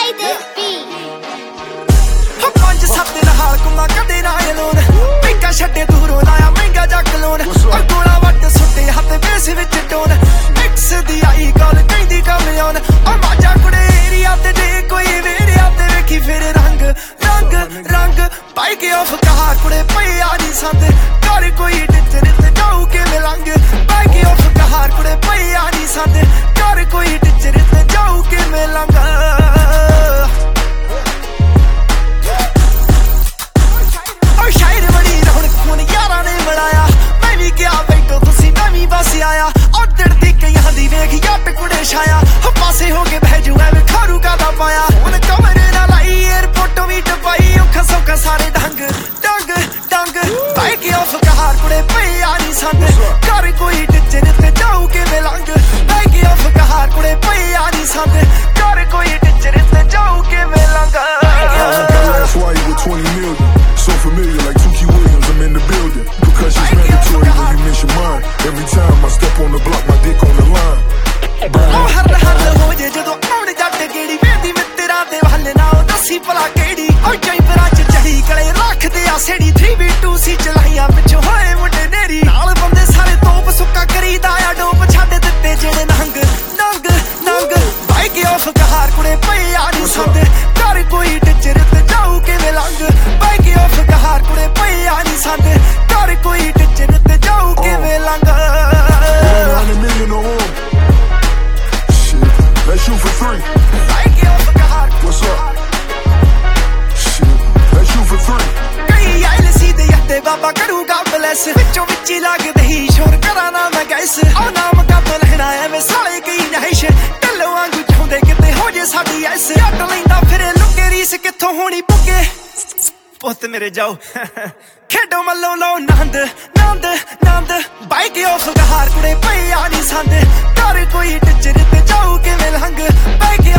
this beat. 5-7 ਦਿਨ ਹਾਲ ਕੁਮਾ ਕਦੇ ਨਾ ਲੋਨ ਪਿੱਕਾ ਛੱਡੇ ਦੂਰੋਂ ਲਾਇਆ ਮਹਿੰਗਾ ਜੱਗ ਲੋਨ ਔਰ ਗੋਲਾ ਵੱਟ ਸੁੱਟੇ ਹੱਥ ਬੇਸ ਵਿੱਚ ਟੋਨ ਮਿਕਸ ਦੀ ਆਈ ਗੱਲ ਕਹਿੰਦੀ ਕੰਮ ਆਉਣ ਔਰ ਮਾਜਾ ਕੁੜੇ ਏਰੀਆ ਤੇ ਜੇ ਕੋਈ ਵੇੜਿਆ ਤੇ ਵੇਖੀ ਫਿਰ ਰੰਗ ਰੰਗ ਰੰਗ ਪਾਈ ਕੇ ਆਫ ਕਹਾ ਕੁੜੇ ਪਈ ਆ ਨਹੀਂ ਸੰਦ ਕਰ ਕੋਈ ਟਿੱਚਰ ਤੇ ਜਾਊ ਕਿਵੇਂ ਲੰਘ ਪਾਈ ਕੇ ਆਫ ਕਹਾ ਕੁੜੇ ਪਈ ਆ ਨਹੀਂ ਸੰਦ ਕਰ ਕੋਈ ਟਿੱਚਰ ਤੇ ਜਾਊ ਕਿਵੇਂ ਲੰਘ छाया पासे हो के भेजू एवं खारू का पाया उन कमरे ना लाई एयरपोर्ट भी टपाई औखा सौखा सारे ढंग डंग डंग बाइक ऑफ कहार कुड़े पे आ नहीं संग कर कोई टिचर ते जाऊ के लंघ बाइक ऑफ कहार कुड़े पे आ नहीं संग कर कोई टिचर ते जाऊ के लंघ That's why you with 20 million. So familiar like Tuki Williams, I'm in the building. Percussion's mandatory when you mention mine. Every time I step on the block, my dick on the line. हर हर हो जे जदों आउण जट गेड़ी वेंदी मित्तरां दे वल ना दसी भला केड़ी ओ जैपरां च चढ़ी गले रखदे आ सेड़ी 3v2 सी चलाइयां पिछों होए मुंडे नेरी नाल बंदे सारे तोप सुक्का करीदा आ डोप छड्ड दित्ते जेड़े नंग नंग नंग बाइक ऑफ कहार कुड़े पई आ नहीं संद कर कोई टिचर ते जाऊ किवें लंघ बाइक ऑफ कहार कुड़े पई आ नहीं संद कर कोई टिचर ते जाऊ किवें लंघ 100 million or more. Let's shoot for 3. What's up? Shit, let's shoot for 3. कई आइल सीधे यत्ते बाबा करूगा ब्लेस विचों विची लगदे ही शोर करा ना मैं गैस आ नाम का तो लहना एवें साले की नहिश ढल्लो वांगू चाहुंदे किते हो जे साडी ऐस हट लैंदा फिरे लुके रीस कित्थों होनी पुगे पुत्त मेरे जाओ खेडो मल्लो लो नंद नंद नंद बाइक ऑफ कहार कुड़े पई आ नहीं संद कर कोई टिचर ते जाऊ किवें लंघ बाइक